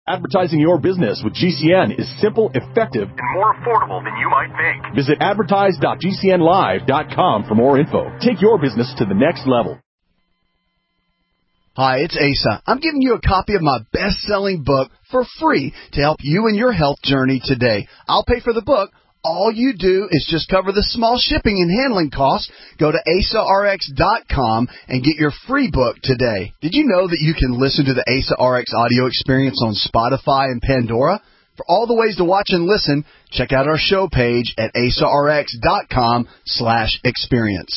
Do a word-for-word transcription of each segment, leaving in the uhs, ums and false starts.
Advertising your business with G C N is simple, effective, and more affordable than you might think. Visit advertise dot g c n live dot com for more info. Take your business to the next level. Hi, it's Asa. I'm giving you a copy of my best-selling book for free to help you in your health journey today. I'll pay for the book. All you do is just cover the small shipping and handling costs. Go to asa r x dot com and get your free book today. Did you know that you can listen to the Asa R X audio experience on Spotify and Pandora? For all the ways to watch and listen, check out our show page at asa r x dot com slash experience.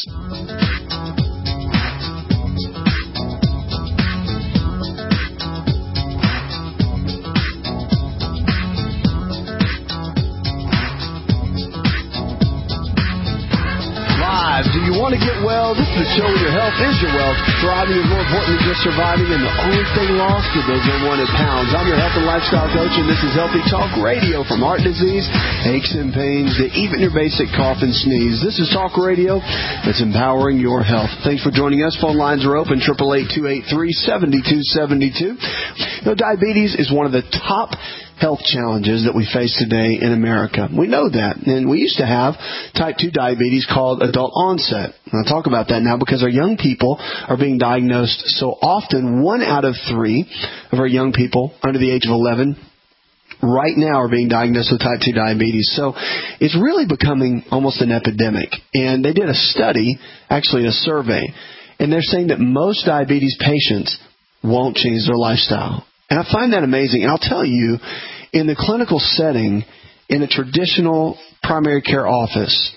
Do you want to get well? This is the show where your health is your wealth. Thriving is more important than just surviving, and the only thing lost are those unwanted pounds. I'm your health and lifestyle coach, and this is Healthy Talk Radio. From heart disease, aches and pains, to even your basic cough and sneeze. This is Talk Radio that's empowering your health. Thanks for joining us. Phone lines are open, eight eight eight, two eight three, seven two seven two. You know, diabetes is one of the top health challenges that we face today in America. We know that. And we used to have type two diabetes called adult onset. And I'll talk about that now because our young people are being diagnosed so often. One out of three of our young people under the age of eleven right now are being diagnosed with type two diabetes. So it's really becoming almost an epidemic. And they did a study, actually a survey, and they're saying that most diabetes patients won't change their lifestyle. And I find that amazing. And I'll tell you, in the clinical setting, in a traditional primary care office,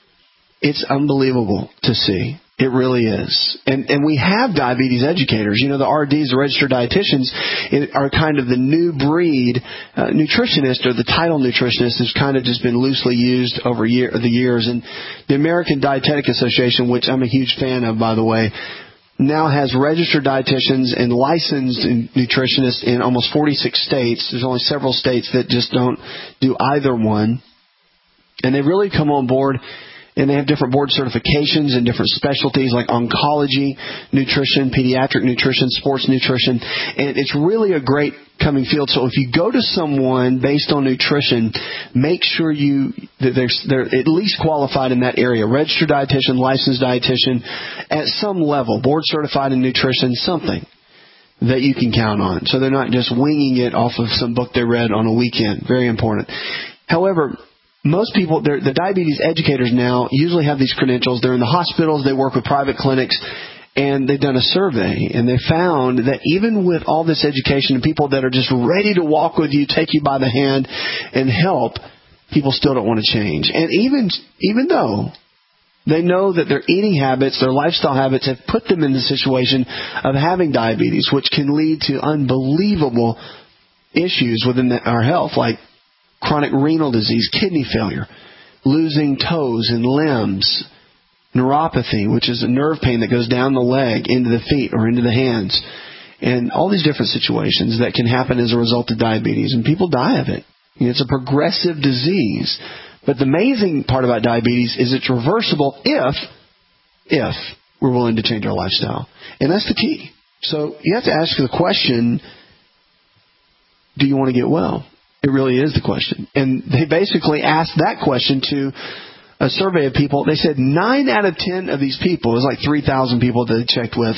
it's unbelievable to see. It really is. And and we have diabetes educators. You know, the R Ds, the registered dietitians, are kind of the new breed. Uh, nutritionist, or the title nutritionist, has kind of just been loosely used over year, the years. And the American Dietetic Association, which I'm a huge fan of, by the way, now has registered dietitians and licensed nutritionists in almost forty-six states. There's only several states that just don't do either one. And they really come on board, and they have different board certifications and different specialties like oncology, nutrition, pediatric nutrition, sports nutrition. And it's really a great coming field. So if you go to someone based on nutrition, make sure you that they're, they're at least qualified in that area. Registered dietitian, licensed dietitian, at some level, board certified in nutrition, something that you can count on. So they're not just winging it off of some book they read on a weekend. Very important. However, most people, the diabetes educators now usually have these credentials. They're in the hospitals. They work with private clinics. And they've done a survey, and they found that even with all this education and people that are just ready to walk with you, take you by the hand, and help, people still don't want to change. And even even though they know that their eating habits, their lifestyle habits have put them in the situation of having diabetes, which can lead to unbelievable issues within the, our health, like chronic renal disease, kidney failure, losing toes and limbs, neuropathy, which is a nerve pain that goes down the leg into the feet or into the hands, and all these different situations that can happen as a result of diabetes. And people die of it. You know, it's a progressive disease. But the amazing part about diabetes is it's reversible if, if we're willing to change our lifestyle. And that's the key. So you have to ask the question, do you want to get well? It really is the question. And they basically asked that question to a survey of people. They said nine out of ten of these people, it was like three thousand people that they checked with,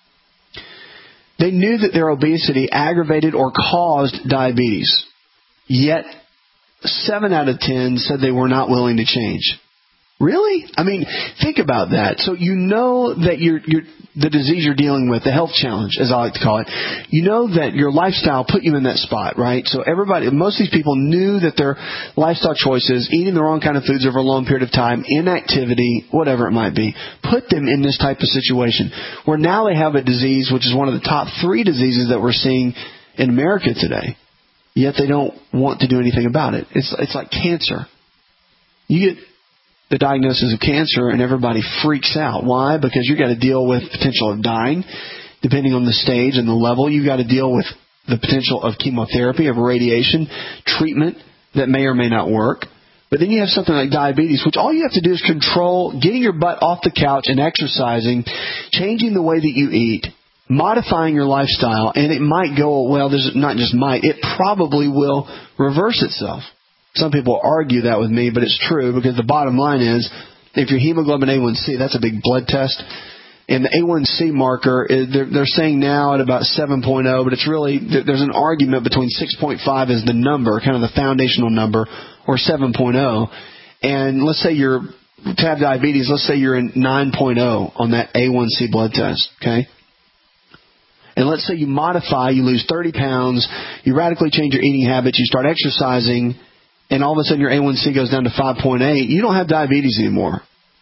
they knew that their obesity aggravated or caused diabetes. Yet seven out of ten said they were not willing to change. Really? I mean, think about that. So you know that you're, you're, the disease you're dealing with, the health challenge, as I like to call it, you know that your lifestyle put you in that spot, right? So everybody, most of these people knew that their lifestyle choices, eating the wrong kind of foods over a long period of time, inactivity, whatever it might be, put them in this type of situation where now they have a disease, which is one of the top three diseases that we're seeing in America today. Yet they don't want to do anything about it. It's, it's like cancer. You get the diagnosis of cancer and everybody freaks out. Why? Because you got to deal with potential of dying, depending on the stage and the level. You got to deal with the potential of chemotherapy, of radiation, treatment that may or may not work. But then you have something like diabetes, which all you have to do is control getting your butt off the couch and exercising, changing the way that you eat, modifying your lifestyle, and it might go, well, there's not just might, it probably will reverse itself. Some people argue that with me, but it's true, because the bottom line is, if your hemoglobin A one C, that's a big blood test, and the A one C marker, they're, they're saying now at about seven point oh, but it's really, there's an argument between six point five as the number, kind of the foundational number, or seven point oh, and let's say you're, to have diabetes, let's say you're in nine point oh on that A one C blood test, okay? And let's say you modify, you lose thirty pounds, you radically change your eating habits, you start exercising, and all of a sudden your A one C goes down to five point eight, you don't have diabetes anymore.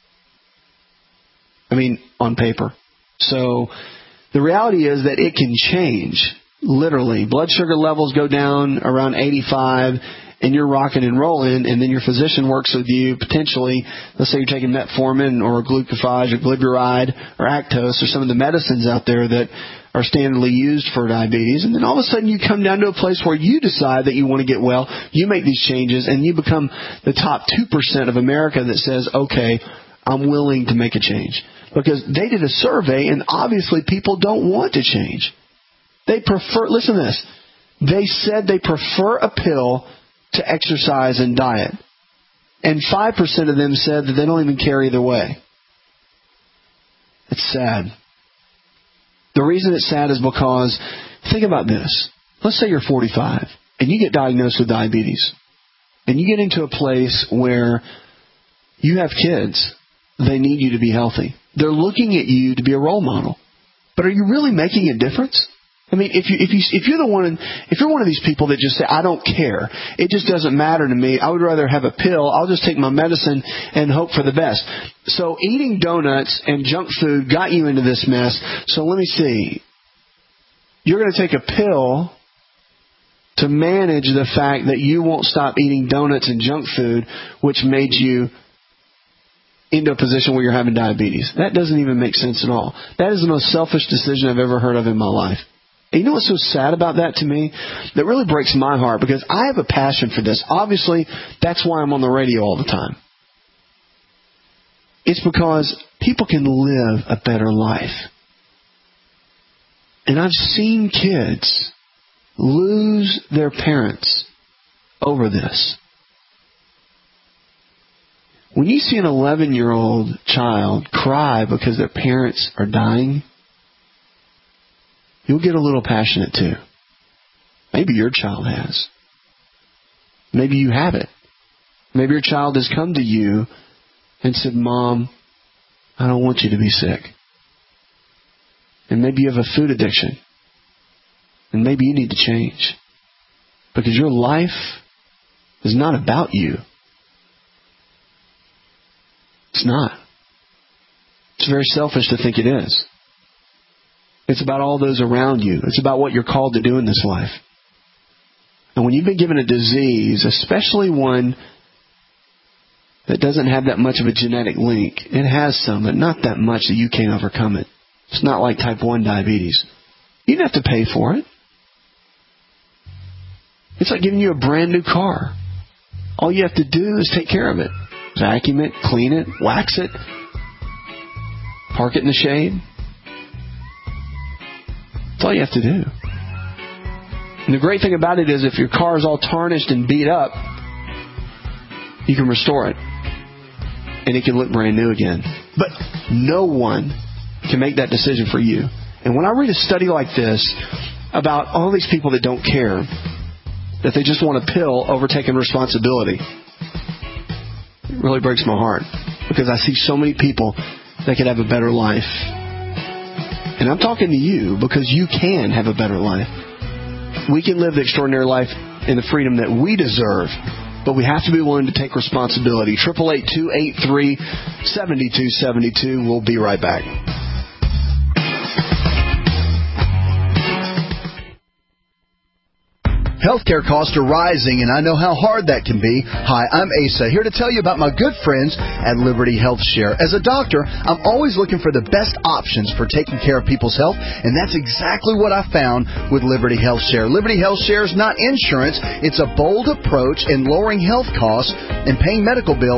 I mean, on paper. So the reality is that it can change, literally. Blood sugar levels go down around eighty-five, and you're rocking and rolling, and then your physician works with you, potentially, let's say you're taking metformin or glucophage or glyburide or Actos or some of the medicines out there that are standardly used for diabetes, and then all of a sudden you come down to a place where you decide that you want to get well, you make these changes, and you become the top two percent of America that says, okay, I'm willing to make a change. Because they did a survey, and obviously people don't want to change. They prefer, listen to this, they said they prefer a pill to exercise and diet. And five percent of them said that they don't even care either way. It's sad. The reason it's sad is because, think about this. Let's say you're forty-five and you get diagnosed with diabetes. And you get into a place where you have kids. They need you to be healthy. They're looking at you to be a role model. But are you really making a difference? I mean, if you if you if you're the one if you're one of these people that just say, I don't care, it just doesn't matter to me, I would rather have a pill, I'll just take my medicine and hope for the best. So eating donuts and junk food got you into this mess. So let me see. You're going to take a pill to manage the fact that you won't stop eating donuts and junk food, which made you into a position where you're having diabetes. That doesn't even make sense at all. That is the most selfish decision I've ever heard of in my life. And you know what's so sad about that to me? That really breaks my heart, because I have a passion for this. Obviously, that's why I'm on the radio all the time. It's because people can live a better life. And I've seen kids lose their parents over this. When you see an eleven-year-old child cry because their parents are dying, you'll get a little passionate too. Maybe your child has. Maybe you have it. Maybe your child has come to you and said, Mom, I don't want you to be sick. And maybe you have a food addiction. And maybe you need to change. Because your life is not about you. It's not. It's very selfish to think it is. It's about all those around you. It's about what you're called to do in this life. And when you've been given a disease, especially one that doesn't have that much of a genetic link, it has some, but not that much that you can't overcome it. It's not like type one diabetes. You don't have to pay for it. It's like giving you a brand new car. All you have to do is take care of it. Vacuum it, clean it, wax it, park it in the shade. That's all you have to do. And the great thing about it is if your car is all tarnished and beat up, you can restore it. And it can look brand new again. But no one can make that decision for you. And when I read a study like this about all these people that don't care, that they just want a pill over taking responsibility, it really breaks my heart. Because I see so many people that could have a better life. And I'm talking to you because you can have a better life. We can live the extraordinary life in the freedom that we deserve, but we have to be willing to take responsibility. eight eight eight, two eight three, seven two seven two. We'll be right back. Healthcare costs are rising, and I know how hard that can be. Hi, I'm Asa, here to tell you about my good friends at Liberty Health Share. As a doctor, I'm always looking for the best options for taking care of people's health, and that's exactly what I found with Liberty Health Share. Liberty Health Share is not insurance. It's a bold approach in lowering health costs and paying medical bills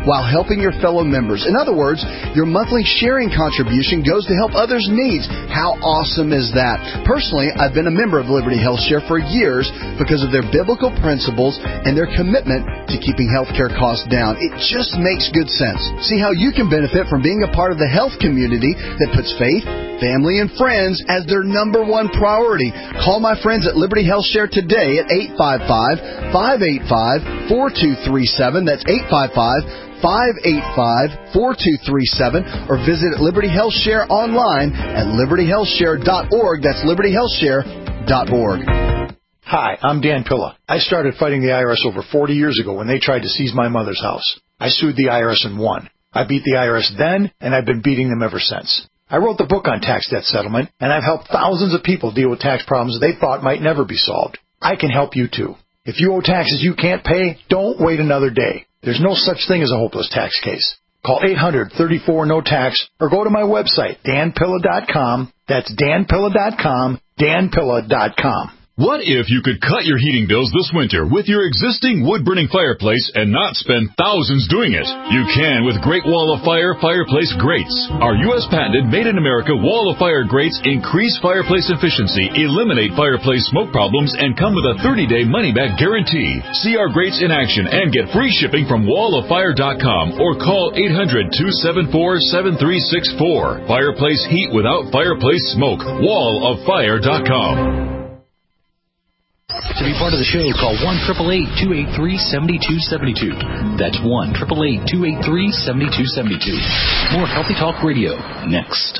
while helping your fellow members. In other words, your monthly sharing contribution goes to help others' needs. How awesome is that? Personally, I've been a member of Liberty Health Share for years because of their biblical principles and their commitment to keeping healthcare costs down. It just makes good sense. See how you can benefit from being a part of the health community that puts faith, family, and friends as their number one priority. Call my friends at Liberty Health Share today at eight five five, five eight five, four two three seven. That's eight five five, five eight five, four two three seven. Or visit Liberty Health Share online at liberty health share dot org. That's liberty health share dot org. Hi, I'm Dan Pilla. I started fighting the I R S over forty years ago when they tried to seize my mother's house. I sued the I R S and won. I beat the I R S then, and I've been beating them ever since. I wrote the book on tax debt settlement, and I've helped thousands of people deal with tax problems they thought might never be solved. I can help you too. If you owe taxes you can't pay, don't wait another day. There's no such thing as a hopeless tax case. Call eight hundred, thirty-four, no tax or go to my website, dan pilla dot com. That's dan pilla dot com, dan pilla dot com. What if you could cut your heating bills this winter with your existing wood-burning fireplace and not spend thousands doing it? You can with Great Wall of Fire Fireplace Grates. Our U S patented made-in-America Wall of Fire grates increase fireplace efficiency, eliminate fireplace smoke problems, and come with a thirty-day money-back guarantee. See our grates in action and get free shipping from wall of fire dot com or call eight hundred, two seven four, seven three six four. Fireplace heat without fireplace smoke. wall of fire dot com. To be part of the show, call one eight eight eight, two eight three, seven two seven two. That's one eight eight eight, two eight three, seven two seven two. More Healthy Talk Radio next.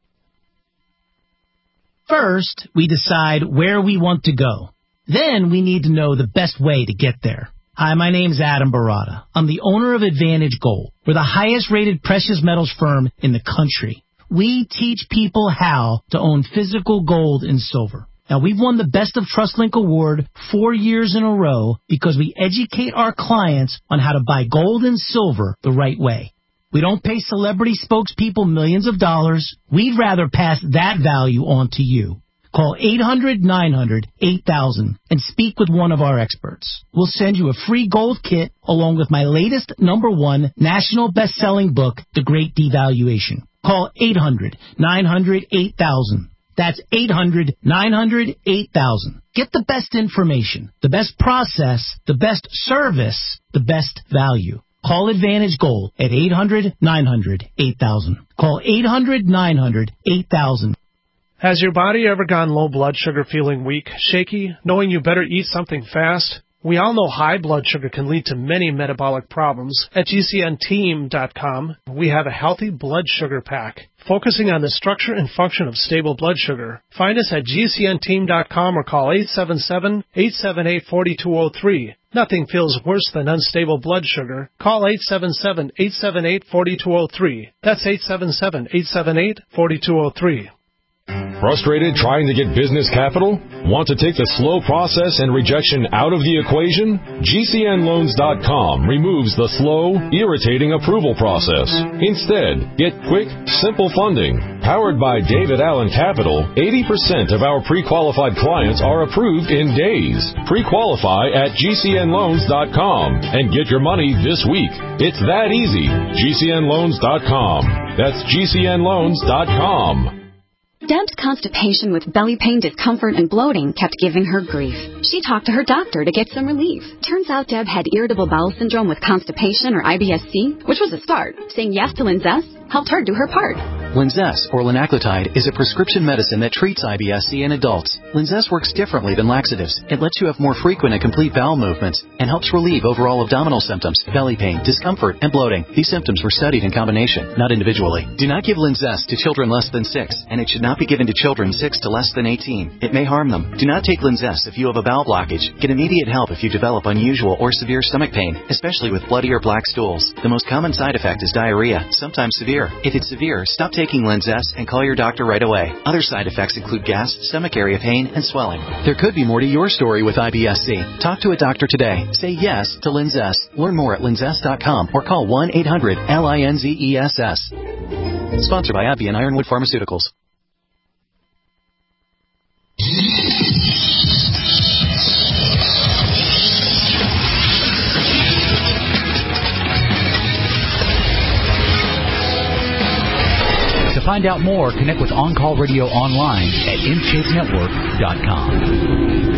First, we decide where we want to go. Then we need to know the best way to get there. Hi, my name's Adam Barada. I'm the owner of Advantage Gold. We're the highest-rated precious metals firm in the country. We teach people how to own physical gold and silver. Now, we've won the Best of TrustLink Award four years in a row because we educate our clients on how to buy gold and silver the right way. We don't pay celebrity spokespeople millions of dollars. We'd rather pass that value on to you. Call eight hundred, nine hundred, eight thousand and speak with one of our experts. We'll send you a free gold kit along with my latest number one national best-selling book, The Great Devaluation. Call eight hundred, nine hundred, eight thousand. That's eight hundred, nine hundred, eight thousand. Get the best information, the best process, the best service, the best value. Call Advantage Gold at eight hundred, nine hundred, eight thousand. Call eight hundred, nine hundred, eight thousand. Has your body ever gone low blood sugar, feeling weak, shaky, knowing you better eat something fast? We all know high blood sugar can lead to many metabolic problems. At G C N team dot com, we have a healthy blood sugar pack, focusing on the structure and function of stable blood sugar. Find us at G C N team dot com or call eight seven seven, eight seven eight, four two zero three. Nothing feels worse than unstable blood sugar. Call eight seven seven, eight seven eight, four two zero three. That's eight seven seven, eight seven eight, four two zero three. Frustrated trying to get business capital? Want to take the slow process and rejection out of the equation? G C N loans dot com removes the slow, irritating approval process. Instead, get quick, simple funding. Powered by David Allen Capital, eighty percent of our pre-qualified clients are approved in days. Pre-qualify at G C N loans dot com and get your money this week. It's that easy. G C N loans dot com. That's G C N loans dot com. Deb's constipation with belly pain, discomfort, and bloating kept giving her grief. She talked to her doctor to get some relief. Turns out Deb had irritable bowel syndrome with constipation, or I B S C, which was a start. Saying yes to Linzess helped her do her part. Linzess, or linaclotide, is a prescription medicine that treats I B S C in adults. Linzess works differently than laxatives. It lets you have more frequent and complete bowel movements and helps relieve overall abdominal symptoms, belly pain, discomfort, and bloating. These symptoms were studied in combination, not individually. Do not give Linzess to children less than six, and it should not be given to children six to less than eighteen. It may harm them. Do not take Linzess if you have a bowel blockage. Get immediate help if you develop unusual or severe stomach pain, especially with bloody or black stools. The most common side effect is diarrhea, sometimes severe. If it's severe, stop taking Linzess and call your doctor right away. Other side effects include gas, stomach area pain, and swelling. There could be more to your story with I B S C. Talk to a doctor today. Say yes to Linzess. Learn more at linzess dot com or call one eight hundred L I N Z E S S. Sponsored by AbbVie and Ironwood Pharmaceuticals. find out more, connect with On Call Radio online at in shape network dot com.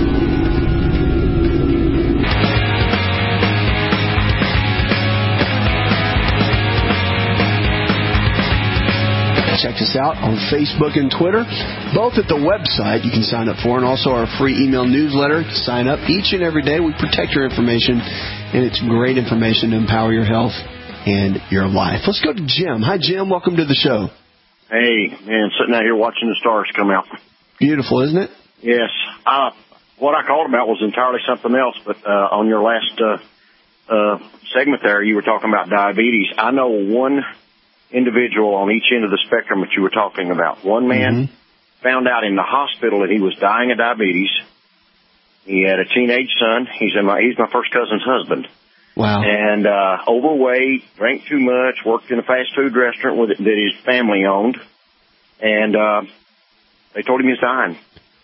Check us out on Facebook and Twitter, both at the website you can sign up for, and also our free email newsletter. Sign up each and every day. We protect your information, and it's great information to empower your health and your life. Let's go to Jim. Hi, Jim. Welcome to the show. Hey, man, sitting out here watching the stars come out. Beautiful, isn't it? Yes. Uh, what I called about was entirely something else, but uh, on your last uh, uh, segment there, you were talking about diabetes. I know one individual on each end of the spectrum that you were talking about. One man mm-hmm. found out in the hospital that he was dying of diabetes. He had a teenage son. He's in my, he's my first cousin's husband. Wow. And, uh, overweight, drank too much, worked in a fast food restaurant with it that his family owned. And, uh, they told him he's dying.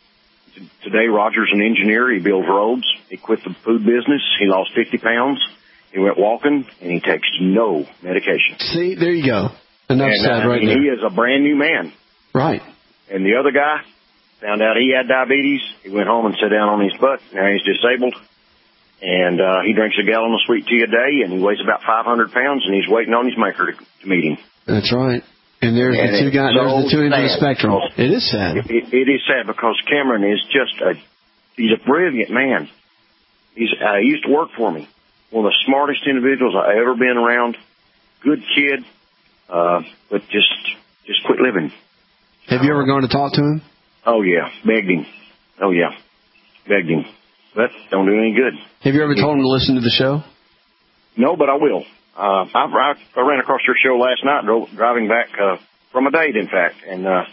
Today, Roger's an engineer. He builds roads. He quit the food business. He lost fifty pounds. He went walking, and he takes no medication. See, there you go. Enough and, said uh, right and there. He is a brand new man. Right. And the other guy found out he had diabetes. He went home and sat down on his butt. Now he's disabled. And uh, he drinks a gallon of sweet tea a day, and he weighs about five hundred pounds, and he's waiting on his maker to, to meet him. That's right. And there's and the two guys. So there's the two ends of the spectrum. It is sad. It, it, it is sad because Cameron is just a, he's a brilliant man. He's, uh, he used to work for me. One of the smartest individuals I've ever been around. Good kid, uh, but just just quit living. Have you ever gone to talk to him? Oh, yeah. Begged him. Oh, yeah. Begged him. But don't do any good. Have you ever told him to listen to the show? No, but I will. Uh, I, I, I ran across your show last night, drove, driving back uh, from a date, in fact. And uh,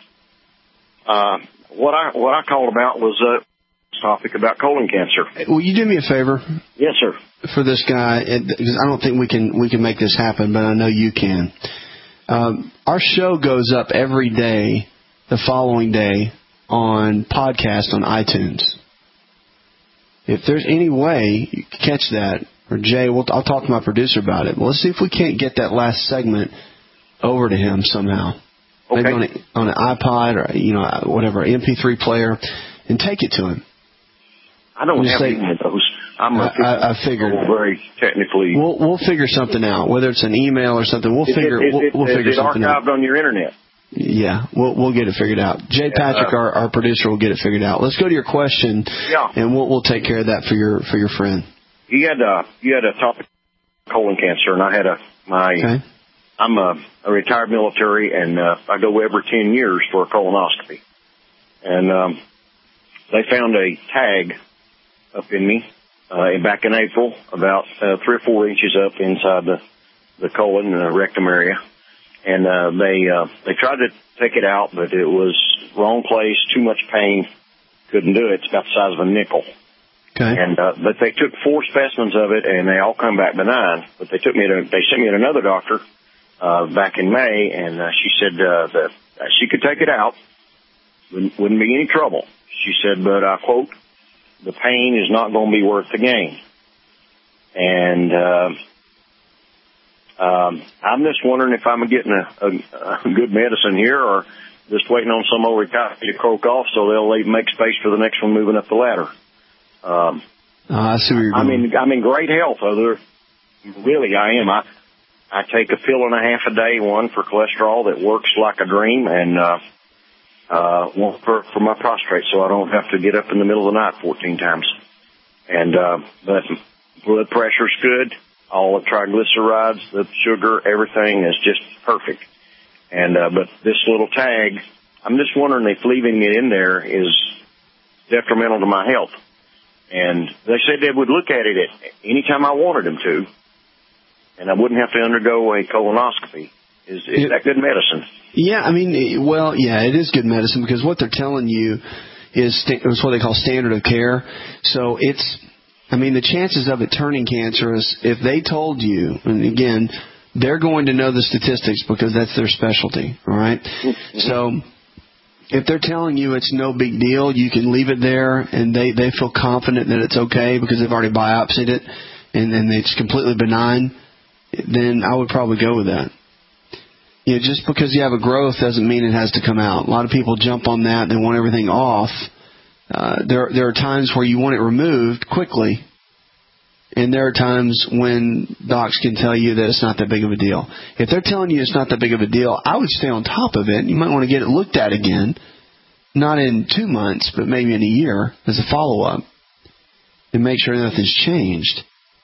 uh, what I what I called about was a topic about colon cancer. Will you do me a favor? Yes, sir. For this guy, because I don't think we can we can make this happen, but I know you can. Um, our show goes up every day, the following day, on podcast on iTunes. If there's any way you can catch that, or Jay, we'll, I'll talk to my producer about it. Well, let's see if we can't get that last segment over to him somehow. Okay. Maybe on, a, on an iPod or you know whatever M P three player, and take it to him. I don't have say, any of those. I'm a I, I figured very technically. We'll we'll figure something out, whether it's an email or something. We'll is figure it, we'll, it, we'll figure is it something out. Archived on your internet. Yeah, we'll we'll get it figured out. Jay Patrick, uh, our, our producer, will get it figured out. Let's go to your question. Yeah. And we'll we'll take care of that for your for your friend. You had a you had a topic colon cancer, and I had a my. Okay. I'm a, a retired military, and uh, I go every ten years for a colonoscopy, and um, they found a tag up in me. Uh, back in April, about uh, three or four inches up inside the, the colon and the rectum area. And, uh, they, uh, they tried to take it out, but it was wrong place, too much pain, couldn't do it. It's about the size of a nickel. Okay. And, uh, but they took four specimens of it and they all come back benign. But they took me to, they sent me to another doctor, uh, back in May, and, uh, she said, uh, that she could take it out. Wouldn't, wouldn't be any trouble. She said, but I quote, the pain is not going to be worth the gain. And uh, um, I'm just wondering if I'm getting a, a, a good medicine here or just waiting on some old guy to croak off so they'll leave, make space for the next one moving up the ladder. Um, oh, I see where you're going. I'm in, I'm in great health. Other, really, I am. I, I take a pill and a half a day, one for cholesterol that works like a dream, and uh, Uh, one for, for my prostrate, so I don't have to get up in the middle of the night fourteen times. And, uh, but blood pressure's good. All the triglycerides, the sugar, everything is just perfect. And, uh, but this little tag, I'm just wondering if leaving it in there is detrimental to my health. And they said they would look at it at any time I wanted them to, and I wouldn't have to undergo a colonoscopy. Is, is that good medicine? Yeah, I mean, well, yeah, it is good medicine because what they're telling you is, is what they call standard of care. So it's, I mean, the chances of it turning cancerous, if they told you, and again, they're going to know the statistics because that's their specialty, all right? Mm-hmm. So if they're telling you it's no big deal, you can leave it there, and they, they feel confident that it's okay because they've already biopsied it, and then it's completely benign, then I would probably go with that. you know, just because you have a growth doesn't mean it has to come out. A lot of people jump on that. They want everything off. Uh, there, there are times where you want it removed quickly, and there are times when docs can tell you that it's not that big of a deal. If they're telling you it's not that big of a deal, I would stay on top of it. You might want to get it looked at again, not in two months, but maybe in a year as a follow-up, and make sure nothing's changed.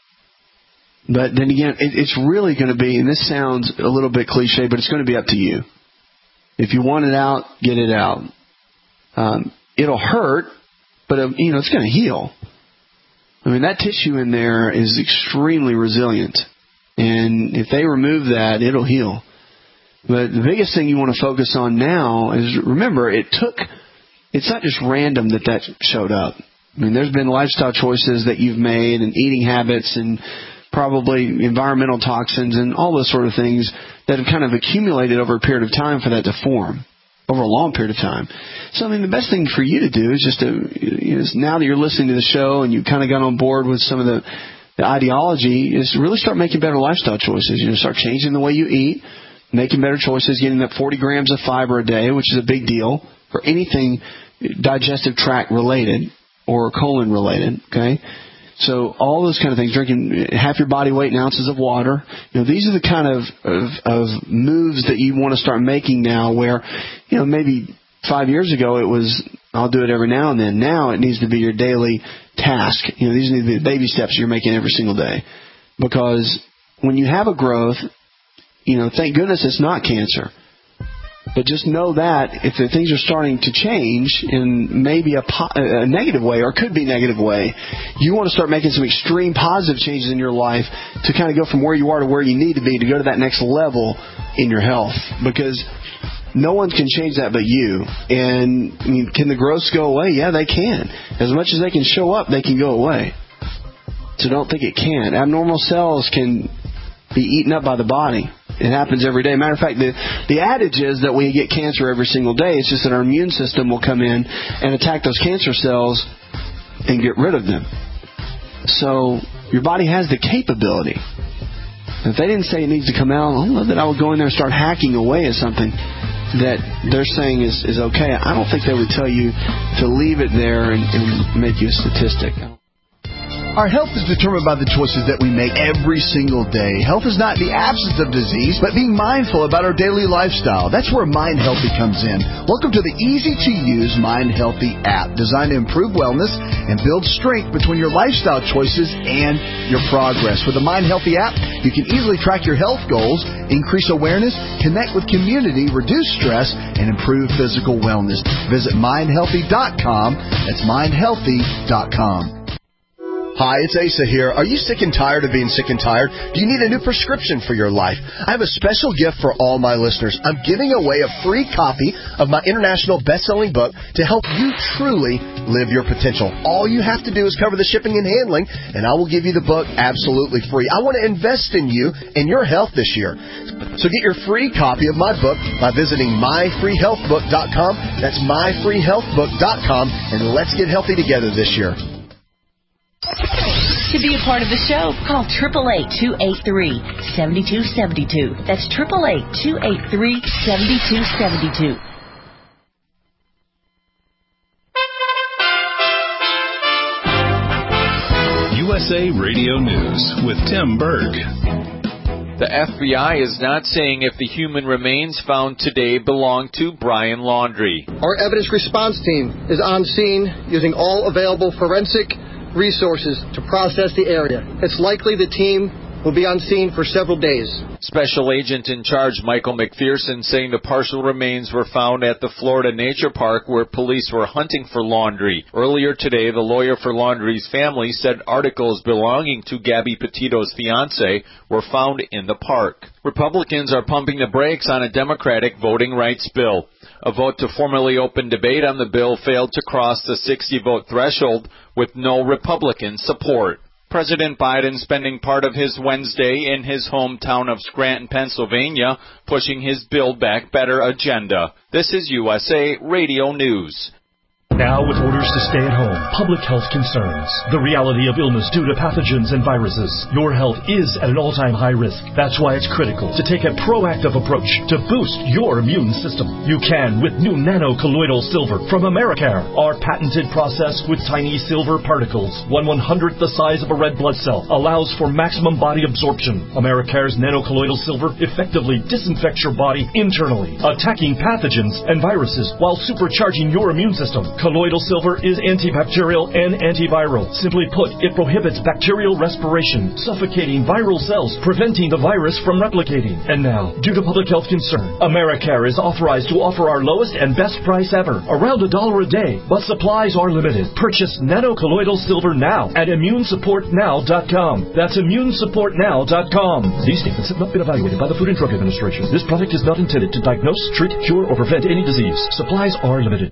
But then again, it, it's really going to be, and this sounds a little bit cliche, but it's going to be up to you. If you want it out, get it out. Um, it'll hurt, but uh, you know it's going to heal. I mean, that tissue in there is extremely resilient, and if they remove that, it'll heal. But the biggest thing you want to focus on now is, remember, it took, it's not just random that that showed up. I mean, there's been lifestyle choices that you've made and eating habits and probably environmental toxins and all those sort of things that have kind of accumulated over a period of time for that to form, over a long period of time. So, I mean, the best thing for you to do is just to, you know, now that you're listening to the show and you kind of got on board with some of the, the ideology, is really start making better lifestyle choices. You know, start changing the way you eat, making better choices, getting that forty grams of fiber a day, which is a big deal for anything digestive tract related or colon related, okay? So all those kind of things, drinking half your body weight in ounces of water, you know, these are the kind of, of, of moves that you want to start making now where, you know, maybe five years ago it was, I'll do it every now and then. Now it needs to be your daily task. You know, these need to be the baby steps you're making every single day. Because when you have a growth, you know, thank goodness it's not cancer. But just know that if the things are starting to change in maybe a, po- a negative way, or could be negative way, you want to start making some extreme positive changes in your life to kind of go from where you are to where you need to be to go to that next level in your health. Because no one can change that but you. And I mean, can the growths go away? Yeah, they can. As much as they can show up, they can go away. So don't think it can't. Abnormal cells can be eaten up by the body. It happens every day. Matter of fact, the, the adage is that we get cancer every single day. It's just that our immune system will come in and attack those cancer cells and get rid of them. So your body has the capability. If they didn't say it needs to come out, I don't know that I would go in there and start hacking away at something that they're saying is, is okay. I don't think they would tell you to leave it there and, and make you a statistic. Our health is determined by the choices that we make every single day. Health is not the absence of disease, but being mindful about our daily lifestyle. That's where Mind Healthy comes in. Welcome to the easy-to-use Mind Healthy app, designed to improve wellness and build strength between your lifestyle choices and your progress. With the Mind Healthy app, you can easily track your health goals, increase awareness, connect with community, reduce stress, and improve physical wellness. Visit mind healthy dot com. That's mind healthy dot com. Hi, it's Asa here. Are you sick and tired of being sick and tired? Do you need a new prescription for your life? I have a special gift for all my listeners. I'm giving away a free copy of my international best-selling book to help you truly live your potential. All you have to do is cover the shipping and handling, and I will give you the book absolutely free. I want to invest in you and your health this year. So get your free copy of my book by visiting my free health book dot com. That's my free health book dot com, and let's get healthy together this year. To be a part of the show, call eight eight eight, two eight three, seven two seven two. That's eight eight eight, two eight three, seven two seven two. U S A Radio News with Tim Berg. The F B I is not saying if the human remains found today belong to Brian Laundrie. Our evidence response team is on scene using all available forensic resources to process the area. It's likely the team will be on scene for several days. Special Agent in Charge Michael McPherson saying the partial remains were found at the Florida Nature Park where police were hunting for Laundrie. Earlier today, the lawyer for Laundrie's family said articles belonging to Gabby Petito's fiancé were found in the park. Republicans are pumping the brakes on a Democratic voting rights bill. A vote to formally open debate on the bill failed to cross the sixty-vote threshold with no Republican support. President Biden spending part of his Wednesday in his hometown of Scranton, Pennsylvania, pushing his Build Back Better agenda. This is U S A Radio News. Now, with orders to stay at home, public health concerns, the reality of illness due to pathogens and viruses, your health is at an all-time high risk. That's why it's critical to take a proactive approach to boost your immune system. You can with new nano-colloidal silver from Americare. Our patented process with tiny silver particles, one one-hundredth the size of a red blood cell, allows for maximum body absorption. Americare's nano-colloidal silver effectively disinfects your body internally, attacking pathogens and viruses while supercharging your immune system. Colloidal silver is antibacterial and antiviral. Simply put, it prohibits bacterial respiration, suffocating viral cells, preventing the virus from replicating. And now, due to public health concern, Americare is authorized to offer our lowest and best price ever, around a dollar a day, but supplies are limited. Purchase nano-colloidal silver now at immune support now dot com. That's immune support now dot com. These statements have not been evaluated by the Food and Drug Administration. This product is not intended to diagnose, treat, cure, or prevent any disease. Supplies are limited.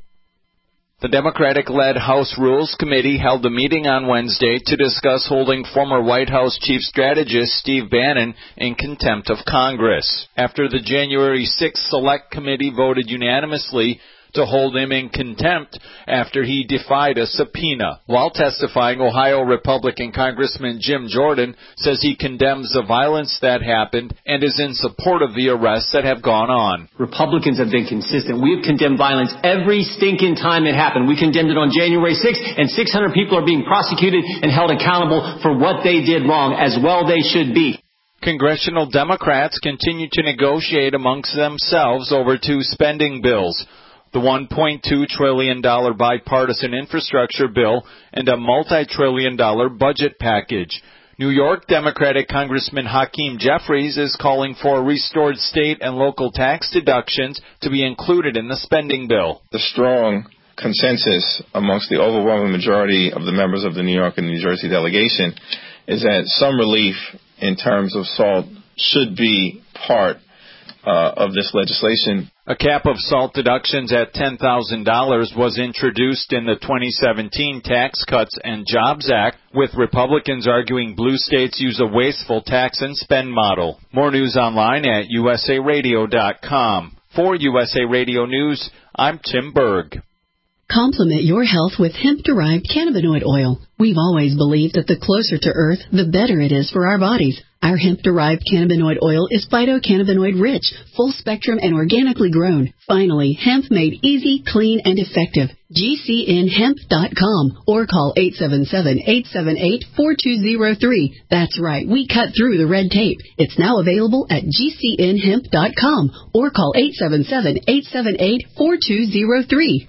The Democratic-led House Rules Committee held a meeting on Wednesday to discuss holding former White House Chief Strategist Steve Bannon in contempt of Congress, after the January sixth Select Committee voted unanimously to hold him in contempt after he defied a subpoena. While testifying, Ohio Republican Congressman Jim Jordan says he condemns the violence that happened and is in support of the arrests that have gone on. Republicans have been consistent. We have condemned violence every stinking time it happened. We condemned it on January sixth, and six hundred people are being prosecuted and held accountable for what they did wrong, as well they should be. Congressional Democrats continue to negotiate amongst themselves over two spending bills: the one point two trillion dollars bipartisan infrastructure bill and a multi-trillion dollar budget package. New York Democratic Congressman Hakeem Jeffries is calling for restored state and local tax deductions to be included in the spending bill. The strong consensus amongst the overwhelming majority of the members of the New York and New Jersey delegation is that some relief in terms of SALT should be part uh, of this legislation. A cap of SALT deductions at ten thousand dollars was introduced in the twenty seventeen Tax Cuts and Jobs Act, with Republicans arguing blue states use a wasteful tax and spend model. More news online at U S A radio dot com. For U S A Radio News, I'm Tim Berg. Complement your health with hemp-derived cannabinoid oil. We've always believed that the closer to Earth, the better it is for our bodies. Our hemp-derived cannabinoid oil is phytocannabinoid-rich, full-spectrum, and organically grown. Finally, hemp made easy, clean, and effective. G C N hemp dot com or call eight seven seven, eight seven eight, four two zero three. That's right, we cut through the red tape. It's now available at G C N hemp dot com or call eight seven seven, eight seven eight, four two zero three.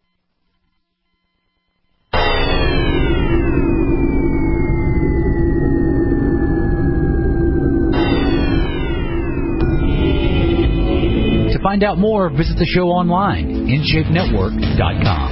To find out more, visit the show online, in shape network dot com.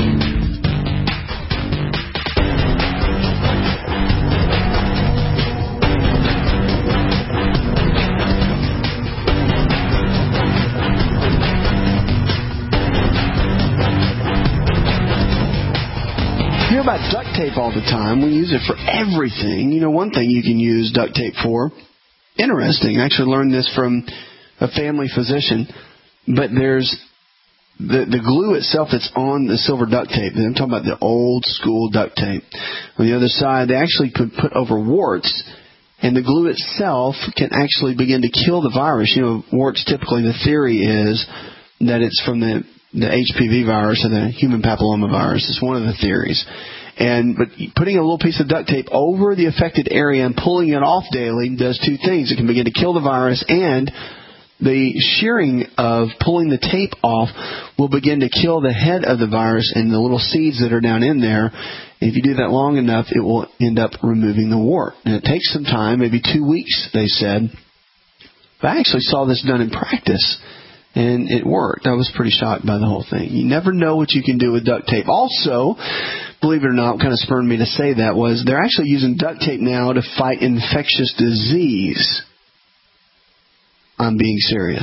You hear about duct tape all the time. We use it for everything. You know, one thing you can use duct tape for, interesting, I actually learned this from a family physician, but there's the the glue itself that's on the silver duct tape. I'm talking about the old school duct tape. On the other side, they actually put, put over warts, and the glue itself can actually begin to kill the virus. You know, warts, typically the theory is that it's from the, the H P V virus or the human papilloma virus. It's one of the theories. And but putting a little piece of duct tape over the affected area and pulling it off daily does two things. It can begin to kill the virus, and the shearing of pulling the tape off will begin to kill the head of the virus and the little seeds that are down in there. And if you do that long enough, it will end up removing the wart. And it takes some time, maybe two weeks, they said. But I actually saw this done in practice, and it worked. I was pretty shocked by the whole thing. You never know what you can do with duct tape. Also, believe it or not, what kind of spurred me to say that was they're actually using duct tape now to fight infectious disease. I'm being serious.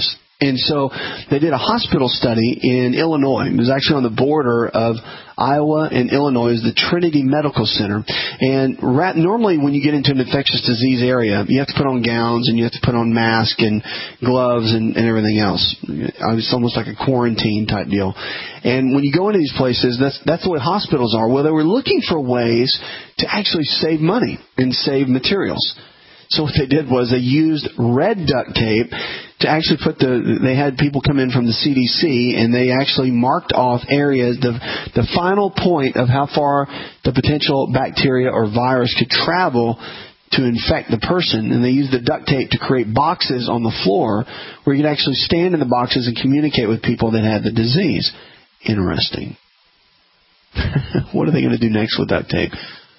And so they did a hospital study in Illinois. It was actually on the border of Iowa and Illinois, is the Trinity Medical Center. And rat, normally when you get into an infectious disease area, you have to put on gowns and you have to put on masks and gloves and, and everything else. It's almost like a quarantine type deal. And when you go into these places, that's, that's the way hospitals are. Well, they were looking for ways to actually save money and save materials. So what they did was they used red duct tape to actually put the, they had people come in from the C D C and they actually marked off areas, the, the final point of how far the potential bacteria or virus could travel to infect the person. And they used the duct tape to create boxes on the floor where you could actually stand in the boxes and communicate with people that had the disease. Interesting. What are they going to do next with duct tape?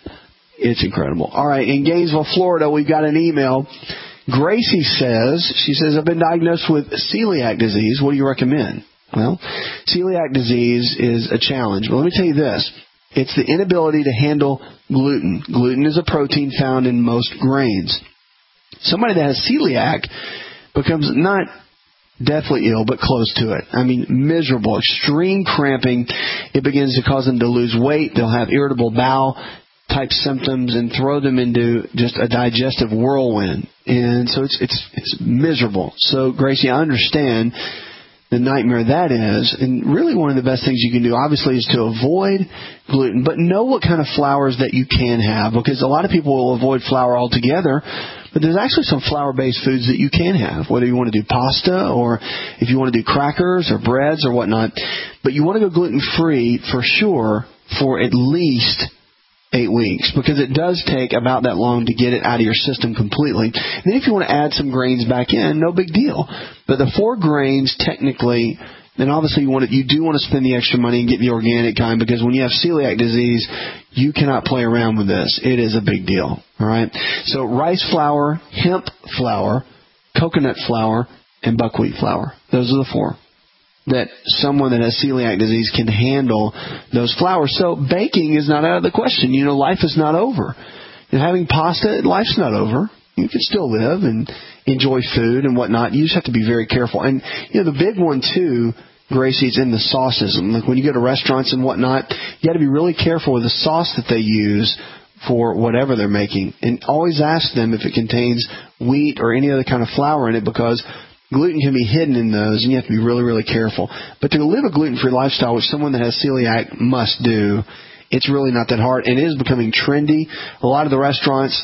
It's incredible. All right, in Gainesville, Florida, we've got an email. Gracie says, she says, I've been diagnosed with celiac disease. What do you recommend? Well, celiac disease is a challenge. But let me tell you this. It's the inability to handle gluten. Gluten is a protein found in most grains. Somebody that has celiac becomes not deathly ill, but close to it. I mean, miserable, extreme cramping. It begins to cause them to lose weight. They'll have irritable bowel type symptoms and throw them into just a digestive whirlwind. And so it's it's it's miserable. So, Gracie, I understand the nightmare that is. And really one of the best things you can do, obviously, is to avoid gluten, but know what kind of flours that you can have, because a lot of people will avoid flour altogether. But there's actually some flour-based foods that you can have, whether you want to do pasta or if you want to do crackers or breads or whatnot. But you want to go gluten-free for sure for at least eight weeks, because it does take about that long to get it out of your system completely. And then if you want to add some grains back in, no big deal. But the four grains, technically, then obviously you want to, you do want to spend the extra money and get the organic kind, because when you have celiac disease, you cannot play around with this. It is a big deal. All right. So rice flour, hemp flour, coconut flour, and buckwheat flour. Those are the four that someone that has celiac disease can handle those flours. So baking is not out of the question. You know, life is not over. And having pasta, life's not over. You can still live and enjoy food and whatnot. You just have to be very careful. And, you know, the big one, too, Gracie, is in the sauces. Like when you go to restaurants and whatnot, you got to be really careful with the sauce that they use for whatever they're making. And always ask them if it contains wheat or any other kind of flour in it, because gluten can be hidden in those, and you have to be really, really careful. But to live a gluten-free lifestyle, which someone that has celiac must do, it's really not that hard. And it is becoming trendy. A lot of the restaurants,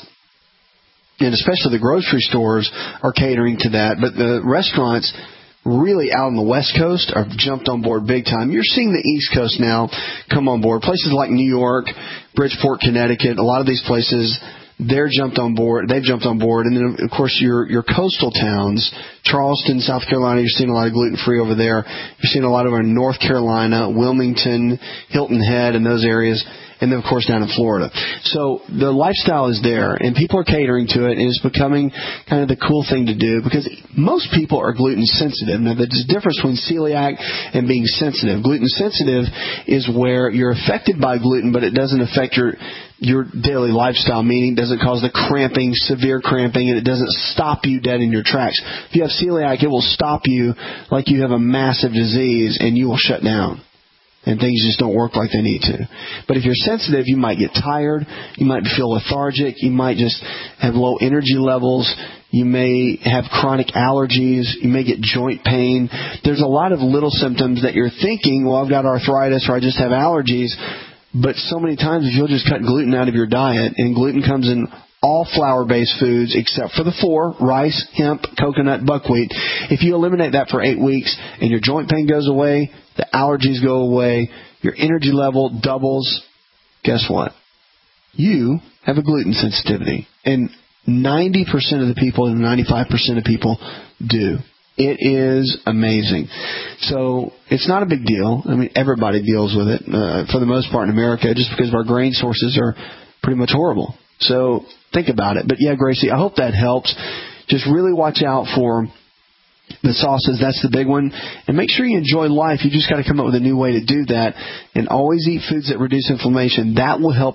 and especially the grocery stores, are catering to that. But the restaurants really out on the West Coast have jumped on board big time. You're seeing the East Coast now come on board. Places like New York, Bridgeport, Connecticut, a lot of these places, they're jumped on board. They've jumped on board. And then, of course, your your coastal towns, Charleston, South Carolina, you're seeing a lot of gluten-free over there. You're seeing a lot over in North Carolina, Wilmington, Hilton Head, and those areas. And then, of course, down in Florida. So the lifestyle is there, and people are catering to it, and it's becoming kind of the cool thing to do, because most people are gluten sensitive. Now, there's a difference between celiac and being sensitive. Gluten sensitive is where you're affected by gluten, but it doesn't affect your your daily lifestyle, meaning it doesn't cause the cramping, severe cramping, and it doesn't stop you dead in your tracks. If you have celiac, it will stop you like you have a massive disease, and you will shut down. And things just don't work like they need to. But if you're sensitive, you might get tired. You might feel lethargic. You might just have low energy levels. You may have chronic allergies. You may get joint pain. There's a lot of little symptoms that you're thinking, well, I've got arthritis or I just have allergies. But so many times, if you'll just cut gluten out of your diet, and gluten comes in all flour-based foods except for the four, rice, hemp, coconut, buckwheat. If you eliminate that for eight weeks and your joint pain goes away, the allergies go away, your energy level doubles, guess what? You have a gluten sensitivity. And ninety percent of the people and ninety-five percent of people do. It is amazing. So it's not a big deal. I mean, everybody deals with it uh, for the most part in America, just because our grain sources are pretty much horrible. So think about it. But yeah, Gracie, I hope that helps. Just really watch out for the sauces. That's the big one. And make sure you enjoy life. You just got to come up with a new way to do that. And always eat foods that reduce inflammation. That will help